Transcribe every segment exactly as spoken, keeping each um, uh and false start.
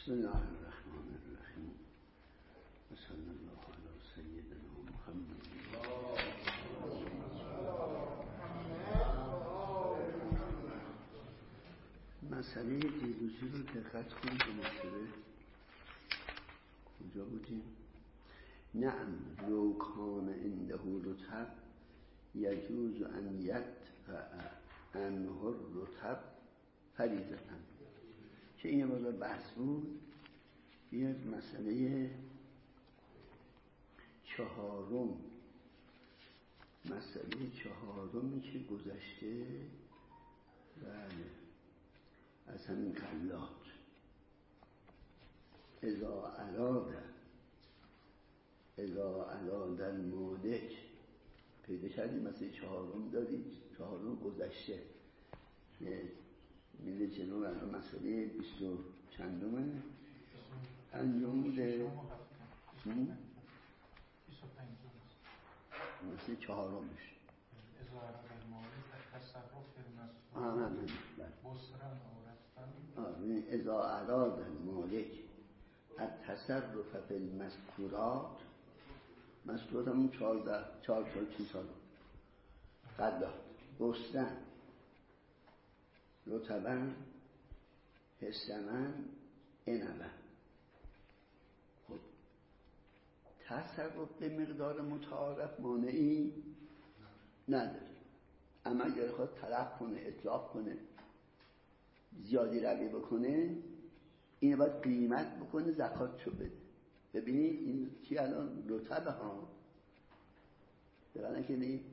بسم الله الرحمن الرحیم و صلی الله علی سیدنا محمد. مسئله دیروزی رو دقت کنید به مسئله کجا بودیم؟ نعم لو کان عنده رطب یجوز ان یدفع عنه الرطب فریضةً. که این بازار بحث بود. یه مسئله چهارم مسئله چهارمی که گذشته بله از همین خلاط اذا اراد اذا اراد المالک پیدا کردیم. مسئله چهارم دارید، چهارم گذشته میده جلو. الان مسئله بیست و چندمه پنجم بوده، مسئله چهارمش اذا اراد المالک التصرف فی المذکورات، مذکورات همون چهارده چهار سال چی سال قدر بستن رطبا حسمن عنبا. خب تصرف به مقدار متعارف مانعی نداره، اما اگر خواهد طلب کنه اطلاق کنه زیادی روی بکنه اینو باید قیمت بکنه زکاتشو بده. ببینید این چی الان رطبه ها دقیقا که نید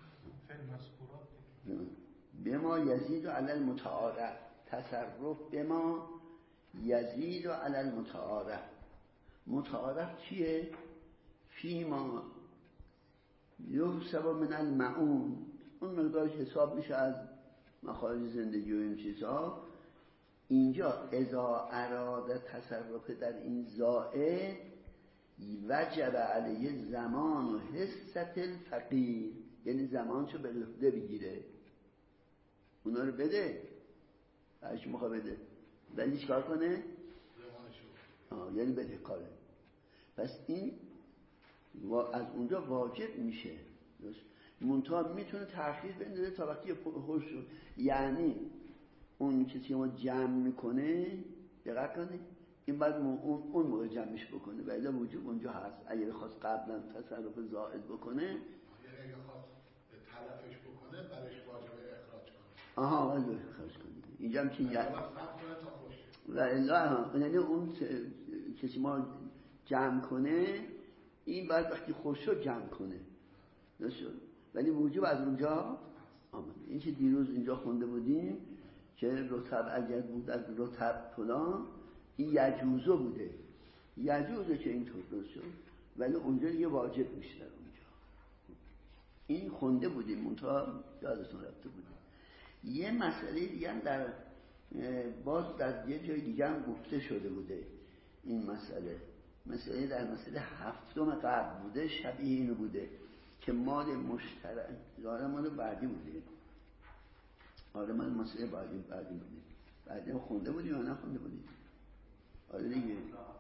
بما یزید علی المتعارف، تصرف بما یزید علی المتعارف. متعارف چیه؟ فیما یحسب من المعون، اون مقدارش حساب میشه از مخارج زندگی و این چیزها. اینجا اذا اراد تصرف در این زائد وجب علیه زمان و حصت الفقیر، یعنی زمانشو به عهده بگیره، اونا رو بده هرچی میخواه بده، ولی چیکار کنه؟ آه یعنی بده کاره. پس این از اونجا واجب میشه، منتها میتونه تأخیر بندازه تا وقتی خوش شد. یعنی اون کسی که ما جمع میکنه دقیق کنه این بعد اون, اون موقع جمعش بکنه، ولی وجوب اونجا هست. اگر خواست قبلا تصرف زائد بکنه، اگر خواست تلفش بکنه برش واجبه اخراج کنه. آها ولی اخراج کنه. اینجا هم که یعنی و الا یعنی اون کسی ما جمع کنه این بعد وقتی خوش شد جمع کنه نشد، ولی وجوب از اونجا آمده. این که دیروز اینجا خونده بودیم که رطب اگر بود از رطب فلان این یجوزه بوده، یجوزه که این طور درست شد، ولی اونجا یه واجب میشه در اونجا. این خونده بودیم منتها یادتون رفته بودیم. یه مسئله دیگه هم در باز در یه جای دیگه هم گفته شده بوده. این مسئله مسئله در مسئله هفتم قبل بوده، شبیه اینو بوده که مال مشترک داره، مال بعدی بوده. آره من مسئله بعدی بعدی بوده، بعدی هم خونده بودیم یا نه خونده بودیم؟ آره دیگه.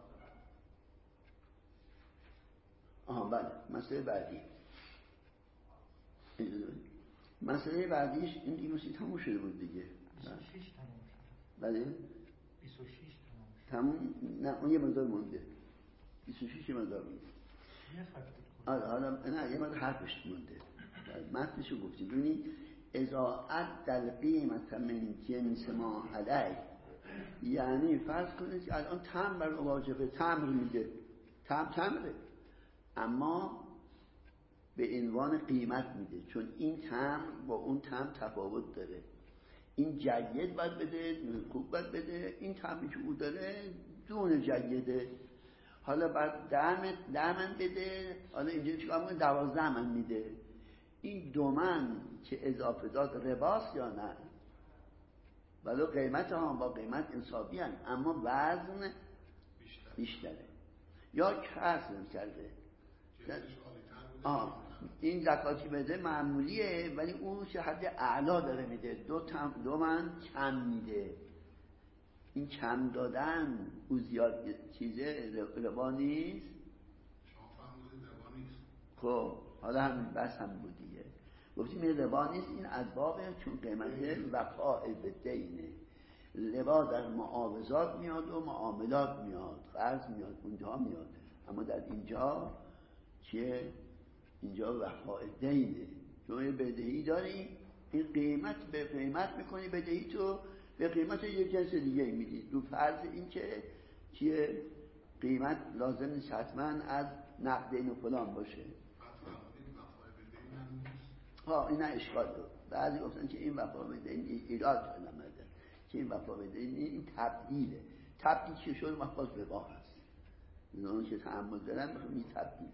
آها بله مسئله بعدی، مسئله بعدیش این دیگه مسئله تموم شده بود دیگه. بیست و شش تموم شد. بله بیست و شش تموم شد. تموم نه اون یه مقدار مونده. بیست و شش یه مقدار مونده. یه خط بود. آره حالا نه یه مقدار حرفش مونده. متنشو گفتیم. ببینید اذا عد القیمت من جنس ما علیه، یعنی فرض کنید که الان تمر بر واجبه، تمر میده، تمر تمره اما به عنوان قیمت میده، چون این تمر با اون تمر تفاوت داره. این جید باید بده، خوب باید بده، این تمری که او داره دون جیده. حالا بعد ده من بده، حالا اینجا چیکار میکنه؟ دوازده من میده. این دو من که اضافه داد رباست یا نه؟ ولو قیمت ها با قیمت انصابی هن، اما وزن بیشتره یا کسر کرده. آه این زکاتی بده معمولیه، ولی اون چه حد اعلا داره میده، دو, تم دو من کم میده. این کم دادن او زیاد چیزه روا نیست. شما فهمیدید روا نیست. خب حالا همین بس هم بود دیگه، گفتیم این روا نیست، این از باب چون قیمت وفاء به دینه. روا در معاوضات میاد و معاملات میاد، قرض میاد، اونجا میاد، اما در اینجا چیه؟ اینجا وفاء دینه. چون بدهی داری، این قیمت به قیمت میکنی بدهی تو به قیمت یک جنس دیگه میدی. دو فرض این که چیه؟ قیمت لازم نیست حتما از نقدین و فلان باشه. ها این نه اشکال دو. بعضی گفتن که این وفا به دین ایراد کلمه ده، که این وفا به دین این تبدیله. تبدیل چه شد؟ محفاظ ربا هست. اون که تعمل دارن میخوام این تبدیل.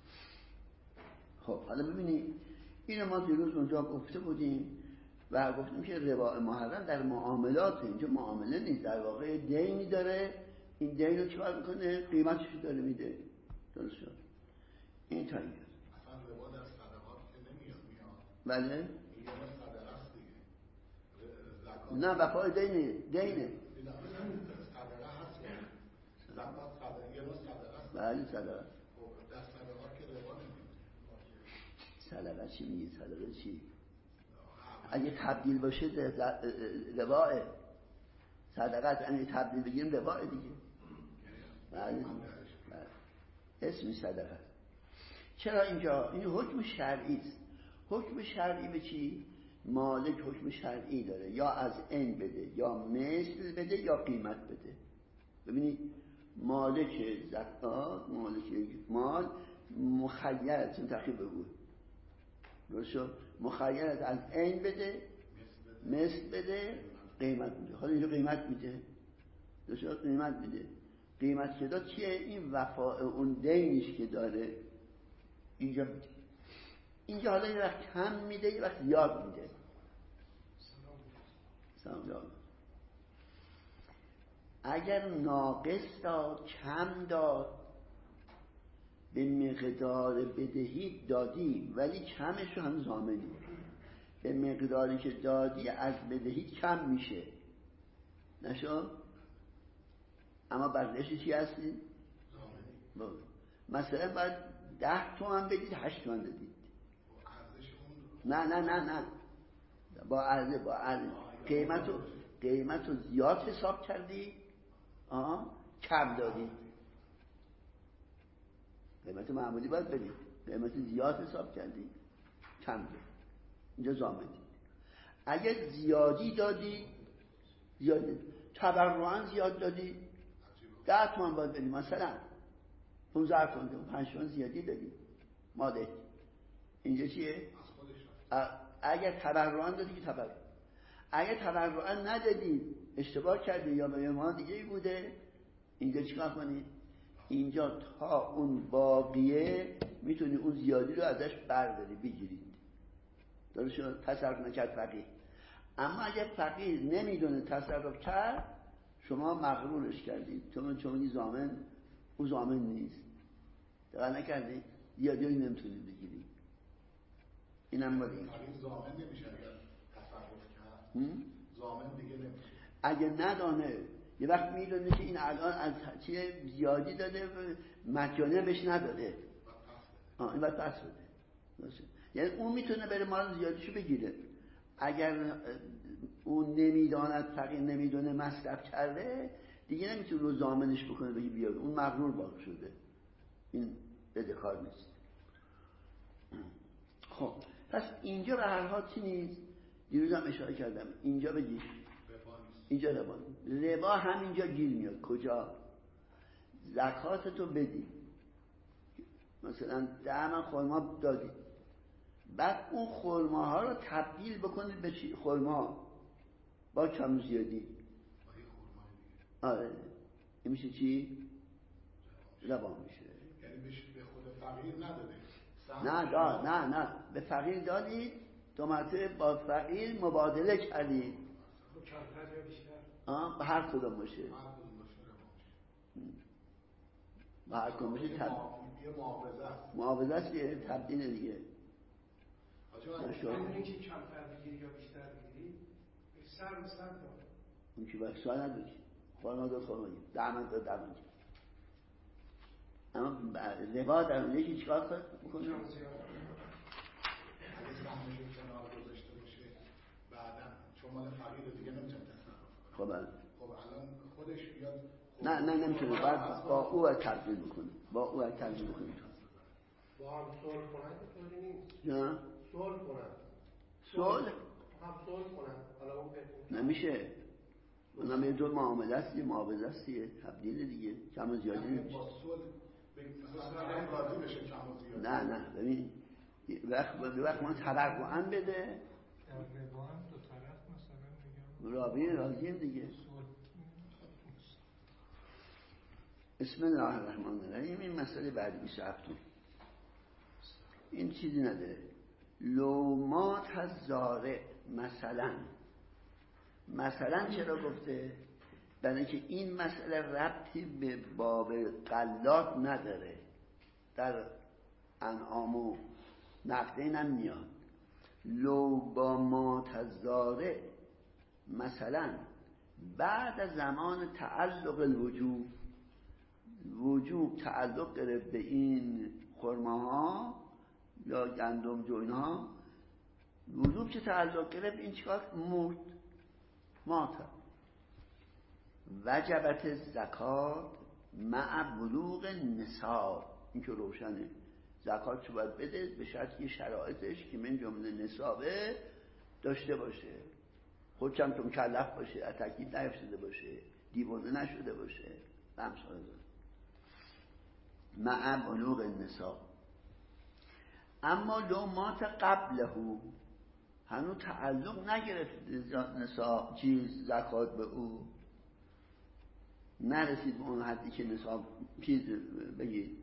خب حالا ببینید اینو ما دیروز اونجا گفته بودیم و گفتیم که ربا محرم در معاملات، اینجا معامله نیست، در واقع دینی داره. این دین رو چیکار میکنه؟ قیمتش رو داره میده. درست شد؟ این تا اینجا. اصلا ربا در صدقات که نمیاد میاد. بله؟ این یه صدقه است دیگه. نه وفای دینه دینه. صدقه هست. زکات صدقه یه نوع صدقه است. بله صدقه. خب در صدقات که ربا نمیاد. صدقه چی میگی؟ صدقه چی؟ اگه تبدیل باشه رباه. صدقات اگه تبدیل بگیریم رباه دیگه. بله. اسم صدقه. چرا اینجا؟ این حکم شرعی است. حکم شرعی به چی؟ مالک حکم شرعی داره، یا از عین بده، یا مثل بده، یا قیمت بده. ببینید مالک زکات، مالک مال مخیر، چون تخیب بود درست، مخیر از عین بده، مثل بده، قیمت میده. حالا اینجا قیمت میده، درست، قیمت میده. قیمت که داد چیه؟ این وفاء اون دینش که داره اینجا میده. اینجا حالا یه وقت کم میده، یه وقت زیاد میده. سلام جان. اگر ناقص داد، کم داد، به مقدار بدهی دادی ولی کمش رو هم ضامنی، به مقداری که دادی از بدهی کم میشه نشو، اما برداشت چی هستی؟ ضامنی. مثلا باید ده تومن بدید، هشت تومن دادید. نه نه نه نه با عرضه با عرضه قیمت رو قیمت رو زیاد حساب کردی، آه کم دادی. قیمت معمولی باید بدید، قیمت زیاد حساب کردی کم دادی، اینجا ضامنی. اگر زیادی دادی، زیادی تبرعاً زیاد دادی، ده تومن باید بدی، مثلا پونزده تومن، پنج تومن زیادی دادی ماده. اینجا چیه؟ اگر تبرعاً دادی که تبرع، اگر تبرعاً ندادی اشتباه کردی یا به ما دیگه بوده، اینجا چیکار کنی؟ اینجا تا اون باقیه میتونی اون زیادی رو ازش برداری بگیرید. درست شد؟ تصرف نکرد فقیر. اما اگر فقیر نمیدونه تصرف کرد، شما مغرورش کردید، چون چون ضامن او ضامن نیست، دقیق نکردی؟ زیادی رو نمیتونی بگیری. اینم باید این ضامن نمیشه اگر تصرف کرد. ضامن دیگه نمیشه اگه ندانه. یه وقت میدونه که این الان از چیه زیادی داده، مجانه بهش نداده، آه این باید پس بده. یعنی اون میتونه بره مال زیادیشو بگیره. اگر اون نمیداند، فقیر نمیدونه مصرف کرده، دیگه نمیتونه رو ضامنش بکنه بگی بیاد، اون مغرور باقی شده، این بدهکار نیست. خب پس اینجا به هر حال چی نیست؟ دیروز هم اشاره کردم اینجا بگی اینجا ربا ربا همینجا گیر میاد. کجا؟ زکاتتو بدی، مثلا ده من خرما دادی، بعد اون خرماها رو تبدیل بکنید به چی؟ خرما با کم زیادی. آره این میشه چی؟ ربا میشه. یعنی به خود فقیر نداده. نه داد نه نه به فقیر دادی، دو مرتبه با فقیر مبادله کردی. کمتر یا بیشتر؟ آه به هر کدوم باشه. به هر کدوم باشه. تب... معاوضه است که تبدیل دیگه. همونی که کمتر بگیری یا بیشتر بگیری سر به سر داره. اون که باید سوال نداری. خرما داد خرما گرفت، درمان داد درمان گرفت. اما ربا در اونجا که چیکار کنه؟ اگه سهمش کنار گذاشته باشه بعداً چون مال فقیر دیگه نمیتونه تصرف کنه. خب خب الان خودش بیاد نه نه نمیتونه، بعد با او تبدیل بکنه، با او تبدیل بکنه. با هم صلح کنن که طوری نیست. نه صلح کنن. صلح هم صلح کنن. حالا اون بهتون نمیشه. اونم یه دور معامله است، یه معاوضه است، یه تبدیل دیگه، کم و زیادی نمیشه. با صلح مثلا راضی بشه کم و زیادی. نه نه ببین وقت به وقت من تبرعاً بده. در ربا هم دو طرف مثلا میگم راوی راضیم دیگه. بسم الله الرحمن الرحیم. این مسئله بعد بیست و هفت این چیزی نداره. لومات الزارع مثلا مثلا چرا گفته؟ برای که این مسئله ربطی به باب غلات نداره، در انعام و نقدین هم میاد. لو با مات الزارع مثلا بعد از زمان تعلق الوجوب، وجوب تعلق گرفت به این خرماها یا گندم جو اینها، وجوب که تعلق گرفت این چیکار مرد مات وجبت زکات مع بلوغ نصاب. این که روشنه، زکات چو باید بده به شرط یه شرایطش که من جمله نصابه داشته باشه، خودشم تو مکلف باشه، از تکلیف نیفتاده باشه، دیوانه نشده باشه، امثال مع بلوغ نصاب. اما لو مات قبله، هنوز تعلق نگرفت نصاب چیز زکات به او، نرسید به اون حدی که نصاب چیز بگید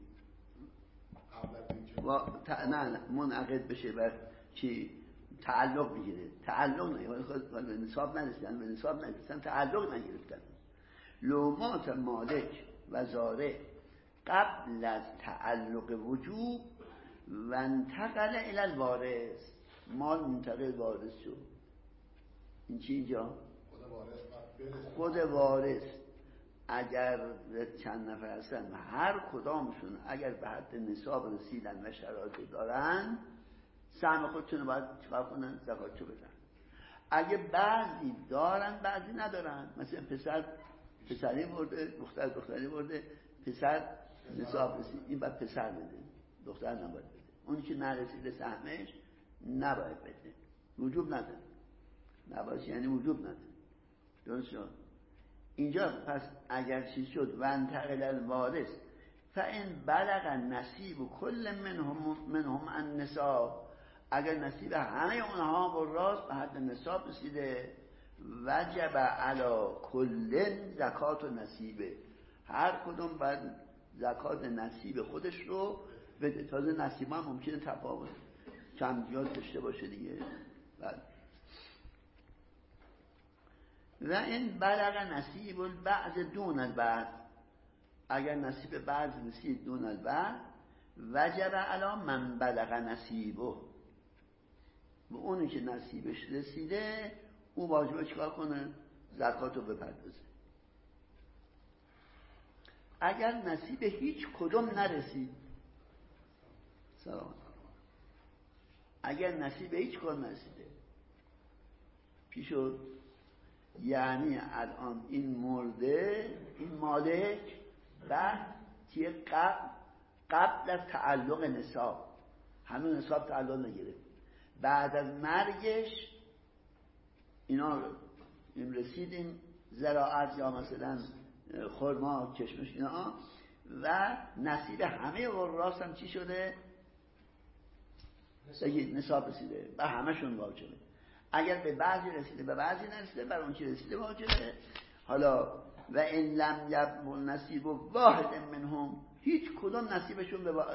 و ت... نه نه منعقد بشه بر چی تعلق بگیره، تعلق نگرفت، به نصاب نرسیدن، به نصاب نرسیدن، تعلق نگرفتن. لو مات مالک و زارع قبل از تعلق وجوب و انتقل الی الوارث، مال منتقل وارث شد. این چی اینجا؟ خود وارث اگر چند نفر هستن هر کدامشون اگر به حد نصاب رسیدن و شرایط دارن سهم خودشون باید چکار کنن؟ زکاتشو بدن. اگه بعضی دارن بعضی ندارن، مثلا پسر پسری برده، دختر دختری برده، پسر نصاب رسید این باید پسر بده، دختر نباید بده. اونی که نرسیده سهمش نباید بده، وجوب نداره. نباید یعنی وجوب نداره. درست شد؟ اینجا پس اگر چیز شد و انتقل الوارث فان بلغ نصیب کل منهم منهم النصاب، اگر نصیب همه اونها وراث به حد نصاب رسیده، وجب علی کل زکات و نصیبه، هر کدوم باید زکات نصیب خودش رو بده. تازه نصیب هم ممکنه تفاوت کم زیاد داشته باشه دیگه. بله. و این بلغ نصیب البعض دون البعض، اگر نصیب بعض رسید دون البعض وجب علی من بلغ نصیبه، به اونی که نصیبش رسیده او واجبه چکار کنه؟ زکاتو بپردازه. اگر نصیب هیچ کدوم نرسید، سلام، اگر نصیب هیچ کدوم نرسیده چی شد؟ یعنی الان این مرده، این مالک بعد که قبل قبل از تعلق نصاب، همون نصاب تعلق نگرفت، بعد از مرگش اینا این رسید این زراعت یا مثلا خرما کشمش اینا و نصیب همه وراث هم چی شده؟ بگید نصاب رسیده، به همشون واجبه. اگر به بعضی رسیده به بعضی نرسیده، بر اون چی رسیده واجبه. حالا و این لم یبلغ نصیب واحد منهم، هیچ کدوم نصیبشون به با...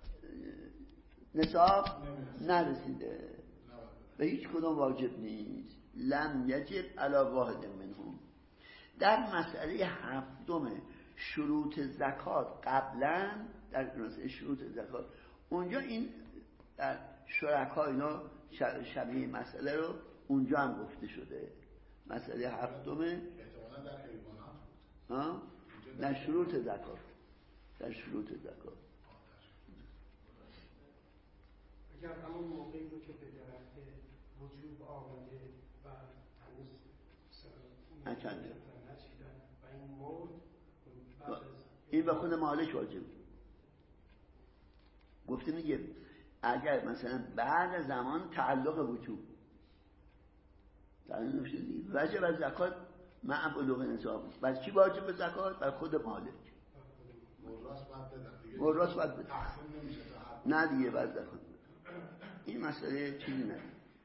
نصاب نرسیده، به هیچ کدوم واجب نیست. لم یجب علی واحد منهم. در مسئله هفتم شروط زکات قبلا، در مسئله شروط زکات اونجا این در شرکا اینا شبیه مسئله رو اونجا هم گفته شده. مسئله هفتم احتمالاً در حیوانات ها؟ در شروط زکات، در شروط زکات. اگر همون موقعی رو که به درخت وجوب آمده و هنوز نچنده نچیدن و این مرد، این به خود مالک واجب. گفته میگه اگر مثلا بعد زمان تعلق وجوب در این نوشته دیگه واجب از زکات مع بلوغ نصاب. بر کی واجب زکات؟ بر خود مالک. موراث باید بدن دیگه، موراث باید بدن. تقسیم نمیشه تا نه دیگه باید زکات. این مسئله چیزی نه،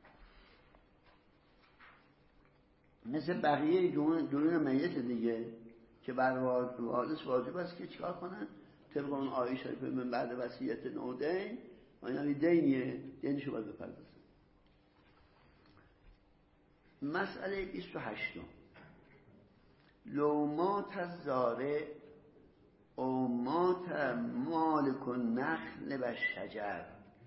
مثل بقیه دورون میت دیگه که بر وارث واجب است که چیکار کنن؟ طبق اون آیه شریفه من بعد وصیت نودین، یعنی دینیه، دینشو باید بپردازن. مسئله بیست و هشت، لو مات الزارع او مات مالک النخل و شجر،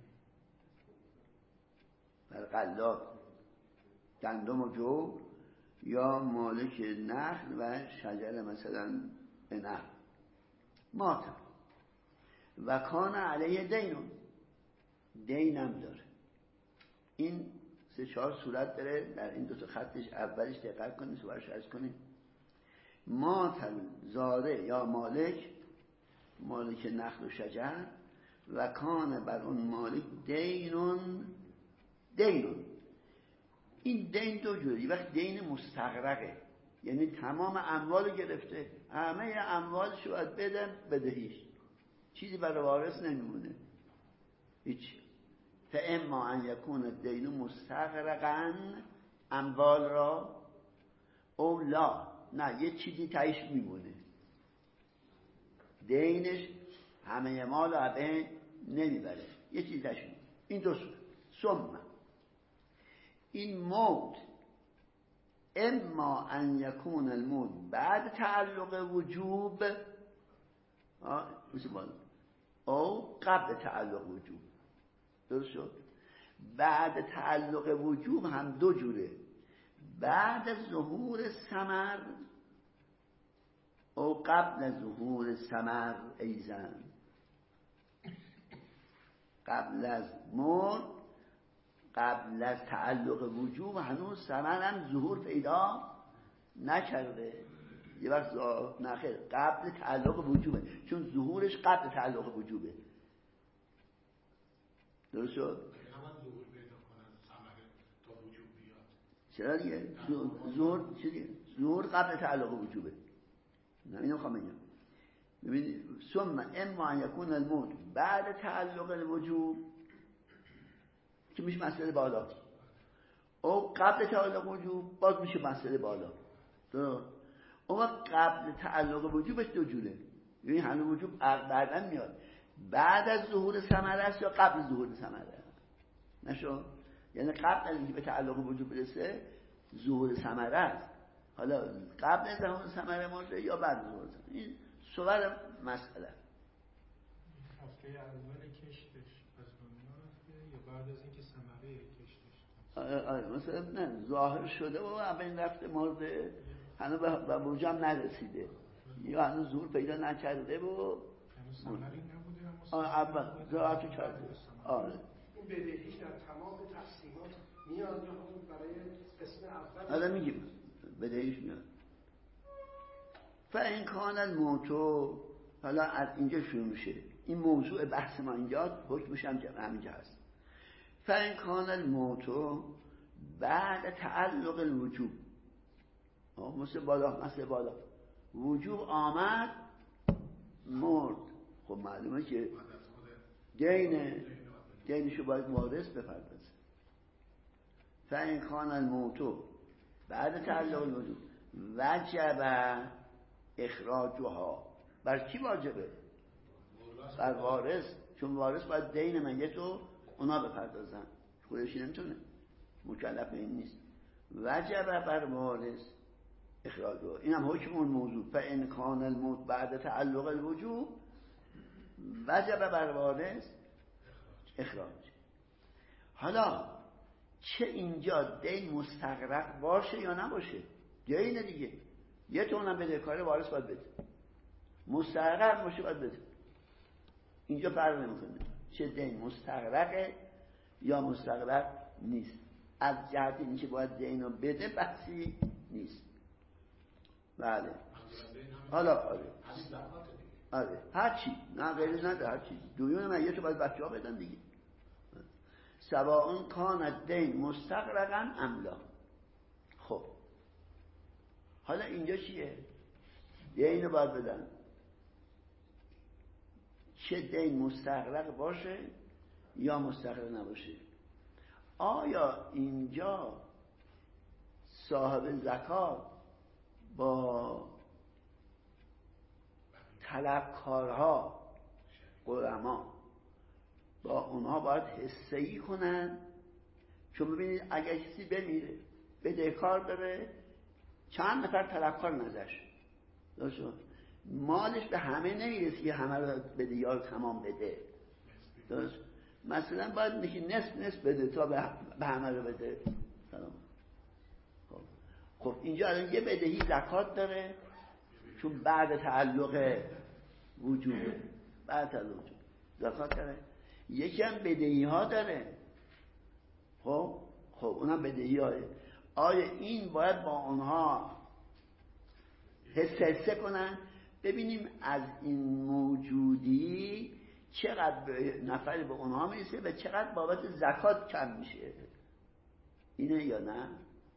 بر قلاب گندم و جو یا مالک نخل و شجر مثلا عنب مات و کان علیه دینون، دینم داره. این سه چهار صورت داره در این دو تا خطش. اولش دقت کنید، صورتش عرض کنید. مات زاره یا مالک، مالک نخل و شجر، و کان بر اون مالک دینون. دینون این دین دو جوری، وقت دین مستغرقه یعنی تمام اموال گرفته، همه اموالش باید بدن بدهیش، چیزی برای وارث نمیمونه هیچ. فاما ان یکون الدین مستغرقا، اموال را، او لا، نه یه چیزی تایش میمونه، دینش همه مال رو به نمیبره، یه چیزی تایش میمونه. این دو صورت. ثم این موت اما ان یکون الموت بعد تعلق وجوب او قبل تعلق وجوب. درست شد؟ بعد تعلق وجوب هم دو جوره، بعد از ظهور ثمر او قبل از ظهور ثمر ایزن. قبل از مرد، قبل از تعلق وجوب هنوز ثمر هم ظهور پیدا نکرده. یه وقت نخیر قبل تعلق وجوبه، چون ظهورش قبل تعلق وجوبه. درست شد؟ ظهور پیدا کنن ثمر تا وجوب بیاد. چرا دیگه؟ ظهور چیه؟ ظهور قبل تعلق وجوبه. نه اینو میخوام بگم. ببین ثم اما ان یکون الموت بعد تعلق الوجوب که میشه مسئله بالا، او قبل تعلق وجوب باز میشه مسئله بالا. درست؟ اما قبل تعلق وجوبش دو جوره، یعنی هنوز وجوب بعداً میاد، بعد از ظهور ثمره است یا قبل از ظهور ثمره. نشو؟ یعنی قبل از اینکه به تعلق وجوب برسه ظهور ثمره است، حالا قبل از ظهور ثمره مرده یا بعد از ظهور ثمره. این صور مسئله. هفته اول کشتش از دنیا رفته یا بعد از اینکه ثمره کشتش؟ آره آره مثلا نه ظاهر شده و اولین رفته مرده، هنوز به وجوب نرسیده یا هنوز ظهور پیدا نکرده و ثمری نبوده. آره اول ظاهر کرده. آره این بدهیش در تمام تقسیمات میاد یا همون برای قسم اول؟ حالا میگیم بدهیش میاد. فإن کان الموت، حالا از اینجا شروع میشه این موضوع بحث ما، اینجا حکمش هم همینجا هست. فإن کان الموت بعد تعلق الوجوب، مثل بالا مثل بالا وجوب آمد مرد، خب معلومه که دین دینشو باید وارث بپردازه. فإن کان الموت بعد تعلق الوجوب وجب اخراجها، بر کی واجبه؟ بر وارث، چون وارث باید دین میتو اونا بپردازن، خودش نمیتونه، مکلف این نیست. وجب بر وارث اخراجها، این هم حکم اون موضوع. فإن کان الموت بعد تعلق الوجوب وجب بر وارث اخراج. حالا چه اینجا دین مستغرق باشه یا نباشه، دین دیگه یه تومنم بدهکار وارث باید بده، مستحق باشه باید بده. اینجا فرق نمیکنه چه دین مستغرقه یا مستغرق نیست. از جهت اینکه باید دین رو بده بحثی نیست. بله حالا آره آره هر چی نه غیری نده، هر چی دویون من یه تو باید بچه ها بدن دیگه. سواء کان دین مستغرقا ام لا. خب حالا اینجا چیه؟ دین رو باید بدن، چه دین مستغرق باشه یا مستغرق نباشه. آیا اینجا صاحب زکات با طلبکارها غرما با اونها باید حسه‌ای کنن؟ چون ببینید اگر کسی بمیره بدهکار داره چند نفر طلبکار نزش درست، مالش به همه نمیرسه که همه رو بده یا تمام بده درست. مثلا باید نکی نصف نصف بده تا به همه رو بده. سلام. خب. خب اینجا الان یه بدهی زکات داره چون بعد تعلق وجوده، بعد تعلق وجود زکات داره. یکی هم بدهی ها داره. خب خب اونم بدهی های. آیا این باید با اونها حسه حسه کنن ببینیم از این موجودی چقدر به نفر به اونها میرسه و چقدر بابت زکات کم میشه، اینه یا نه؟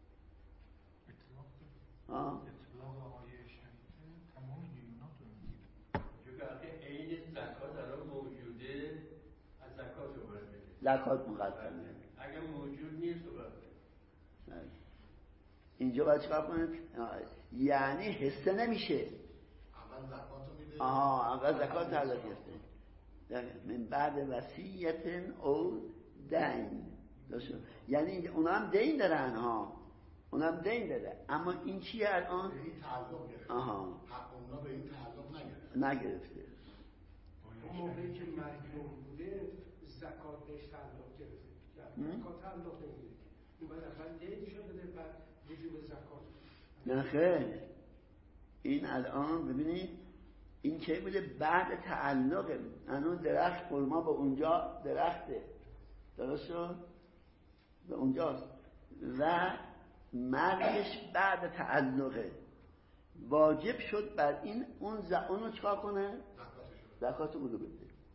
اطلاق آیه شریفه تمام دیونات رو میگیره. چون که عین زکات الان موجوده از زکات رو باید بده، زکات مقدمه. اگر موجود نیست رو باید بده. اینجا باید چکار کنید؟ یعنی حسه نمیشه. اول زکات رو میده. آها اول زکات تعلق گرفته من بعد وصیت او دین درست. یعنی اونا هم دین دارن ها، اونا هم دین داره، اما این چیه الان؟ به این تعلق گرفته. آها حق اونا به این تعلق نگرفته. نگرفته. اون موقعی که مجنون بوده زکات بهش تعلق گرفته، زکات تعلق نمیگیره. این باید اول دین شده بعد وجوب زکات. نه خیر، این الان ببینید این که بوده بعد تعلقه. اون درخت خرما به اونجا درخته درست شد به اونجاست و مرگش بعد تعلقه. واجب شد بر این اون ز... اونو چکار کنه؟ زکات رو بده.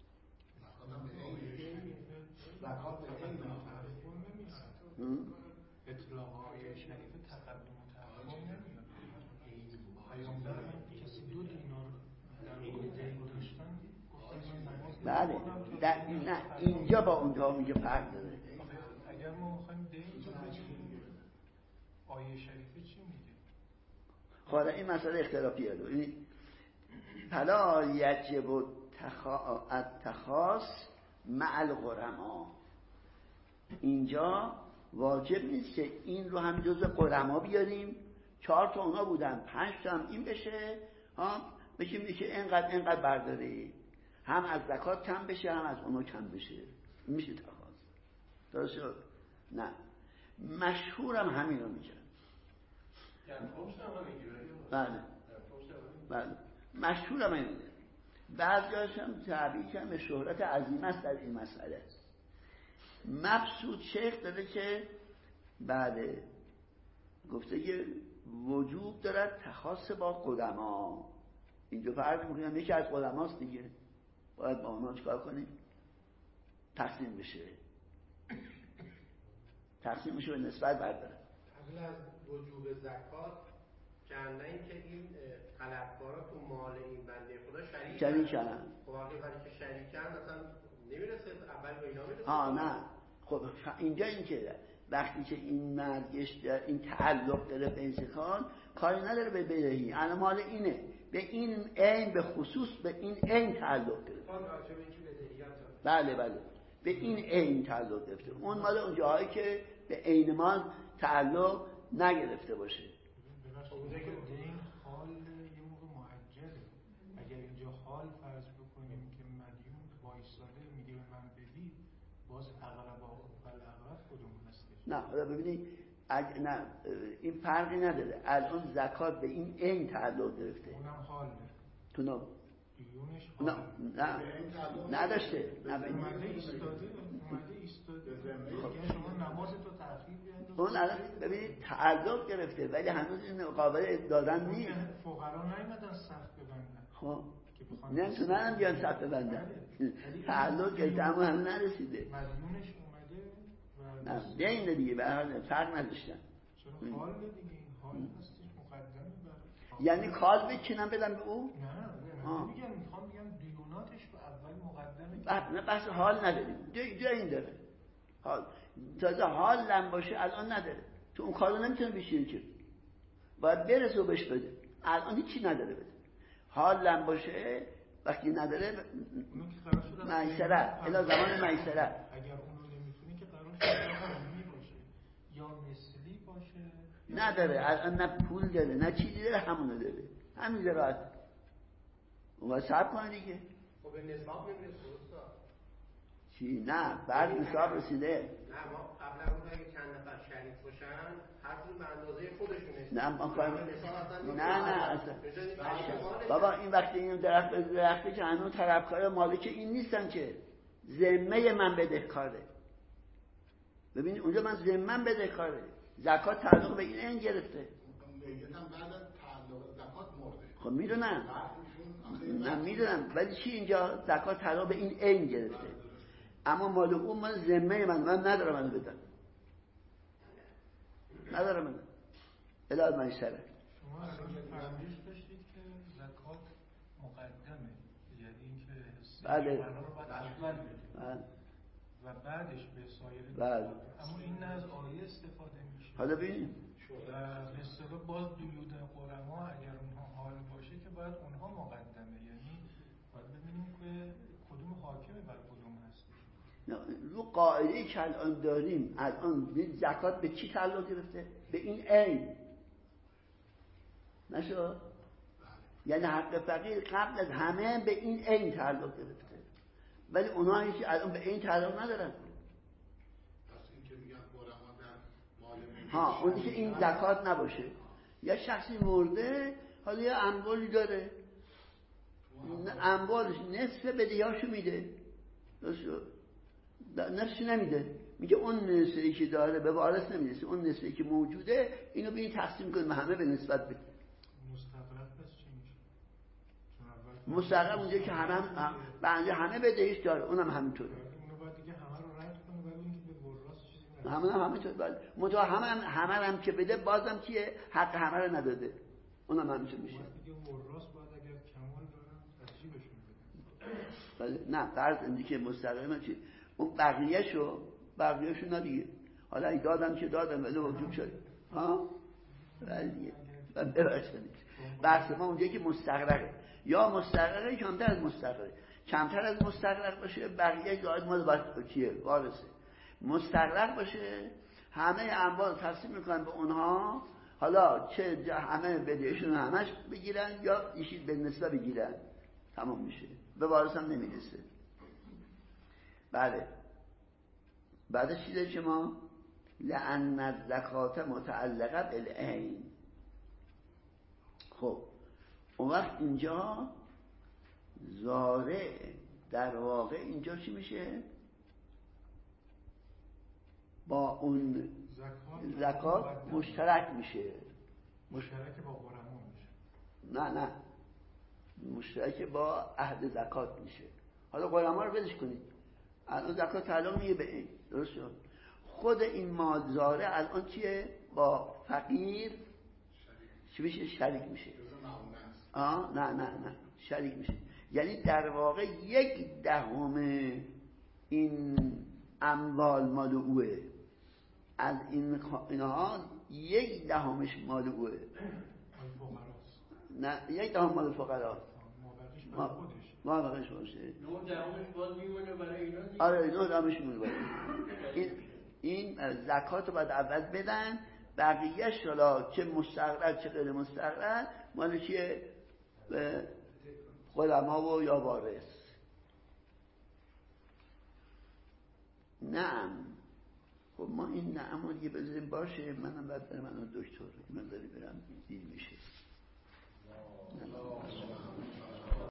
زکات به این اطلاق آیه شریفه تقدم و تأخر نمیاد. پیامبر هم کسی دو دینار در مورد دین داشتن بله در نه اینجا با اونجا میگه فرق داره. اگر ما میخوایم دین بدیم آیه شریفه چی میگه؟ خب این مسئله اختلافیه. این فلا یجب التخاص مع الغرما. اینجا واجب نیست که این رو هم جز غرما بیاریم، چهار تا اونا بودن پنج تا هم این بشه ها بشه میشه اینقدر اینقدر برداری، هم از زکات کم بشه هم از اونا کم بشه، میشه تخاص. درست شد؟ نه مشهورم همین رو میگن. بله بله مشهورم همین. بعضی‌هاش هم تعبیر کردن به شهرت عظیم است در این مسئله. مبسوط شیخ داده که بله گفته که وجوب دارد تخاص با قدما. اینجا فرق میکنم یکی از قدماست دیگه، باید با اونا چکار کنیم؟ تقسیم بشه تقسیم بشه و نسبت برداره. قبل از وجوب زکات کندن این که این طلبکارا تو مال این بنده خدا شریک شریکن. خب وقتی که شریکن مثلا نمیرسه اول به اینا میرسه. آه نه خب اینجا این که وقتی که این مرگش این تعلق داره به این سخان کاری نداره به بدهی، انا مال اینه به این عین به خصوص به این عین تعلق داره. بله بله به این عین تعلق گرفته. اون مال اون جاهایی که به عین مال تعلق نگرفته باشه. اونجا که دین حال یه موقع معجله. اگر اینجا حال فرض بکنیم که مدیون وایساده میگه به من بدی، باز اقربا و الاقرب کدوم هستش؟ نه حالا ببینید اگ... نه این فرقی نداره. الان زکات به این عین تعلق گرفته. اونم حال تو نه دیونش نه نه نداشته. نه اومده ایستاده اومده ایستاده دیگه شما نماز تو تأخیر بیانداز. اون الان ببینید تعلق گرفته ولی هنوز این قابل دادن نیست. فقرا نیومدن سخت ببندن. خب نمیتونن هم بیان سخت ببندن. تعلق گرفته اما هنوز نرسیده. مدیونش اومده و نه دین دیگه به هر فرق نداشتن. چرا حال دیگه این حال هستش مقدمه بر یعنی کال بچینم بدم به او؟ نه نه میگم میخوام بگم دیوناتش به اول مقدمه. نه بس حال نداریم. جای جای این داره. حال تازه حال لم باشه الان نداره. تو اون کارو نمیتونه بشینه که. باید برسه و بهش بده. الان هیچی نداره بده. حال لم باشه وقتی نداره میسره الا زمان میسره. اگر اون رو نمیتونه که قرار شده باشه یا مثلی باشه نداره الان نه پول داره نه چیزی داره همونو داره همین زراعت اون باید صبر کنه دیگه. خب به نصاب نمیرسه استاد چی؟ نه بعد نصاب رسیده. نه ما قبلا اون اگه چند نفر شریک باشن هر کدوم به اندازه خودشونه. نه ما کار نه نه اصلا اصلا بابا این وقتی این درخت درختی که هنوز طلبکار مالک این نیستن که ذمه من بدهکاره. ببین اونجا من ذمه بدهکاره. زکات تعلق به این این گرفته. میگم بعد از تعلق زکات مرده. خب میدونم نه میدونم ولی چی اینجا زکات تعلق به این این گرفته اما مال اون من ذمه من من ندارم منو بدم ندارم من الهی من سره. شما الان فرمایش داشتید که زکات مقدمه یعنی اینکه بله رو باید اول بدید و بعدش به سایر بله. اما این نه از آیه استفاده میشه. حالا ببینیم و مثلا باز دیود قرما اگر اونها حال باشه که باید اونها مقدمه یعنی باید ببینیم که کدوم حاکمه بر کدوم هست. رو قاعده‌ای که الان داریم الان زکات به چی تعلق گرفته؟ به این عین نشو؟ یعنی حق فقیر قبل از همه به این عین تعلق گرفته ولی اونایی که الان به این تعلق ندارن. پس این که میگن قرما در مال ها اونی که این زکات نباشه یا شخصی مرده حالا یا اموالی داره اموالش نصف بدهیاشو میده نصفش نمیده میگه اون نصفی که داره به وارث نمیرسه اون نصفی که موجوده اینو به این تقسیم کنیم همه به نسبت بده. مستقرق پس چی میشه؟ مستقرق اونجا که همه هم بنده همه بدهیش داره اونم همینطوره. اونو باید دیگه همه رو رد کنه ولی اینکه به وراث چیزی نمیشه. همه هم همینطور باید متأ همه هم همه هم که بده بازم کیه حق همه رو نداده اونم همینطور میشه. دیگه وراث باید اگر کمال دارن ترجیحشون بده. ولی نه فرض اینجا که مستقرق چی اون بقیه‌شو بقیه‌شو نه دیگه حالا ای دادم که دادم ولی وجود شد ها ولی دیگه ببخشید بحث ما اونجا که مستقرقه یا مستقرقه کمتر از مستقرقه کمتر از مستقرق باشه بقیه داد مال باید کیه وارثه. مستقرق باشه همه اموال تقسیم میکنن به اونها حالا چه همه بدهشون همش بگیرن یا یکی به نسبت بگیرن تمام میشه به وارث هم نمیرسه. بله بعدش چی داریم شما؟ لأن الزکات متعلقه بالعین. خب اون وقت اینجا زارع در واقع اینجا چی میشه؟ با اون زکات مشترک میشه. مشترک با قرما میشه. نه نه مشترک با عهد زکات میشه. حالا قرما رو بدش کنید الان زکات تعلق میگه به این درست شد. خود این مادزاره الان چیه؟ با فقیر چی میشه؟ شریک میشه. آه نه نه نه شریک میشه یعنی در واقع یک دهم این اموال مال اوه از این اینها یک دهمش مال اوه نه یک دهم مال فقرا ما بقیش باشه نه دهمش باز میمونه برای اینا دیگه. آره نه دهمش میمونه برای این این زکات رو باید اول بدن بقیه‌اش حالا چه مستقرق چه غیر مستقرق مال چیه به علما و یا وارث. نعم. خب خب ما این نعمان یه بذاریم باشه، منم بعد برم منو دکتر من داری برم دیر میشه.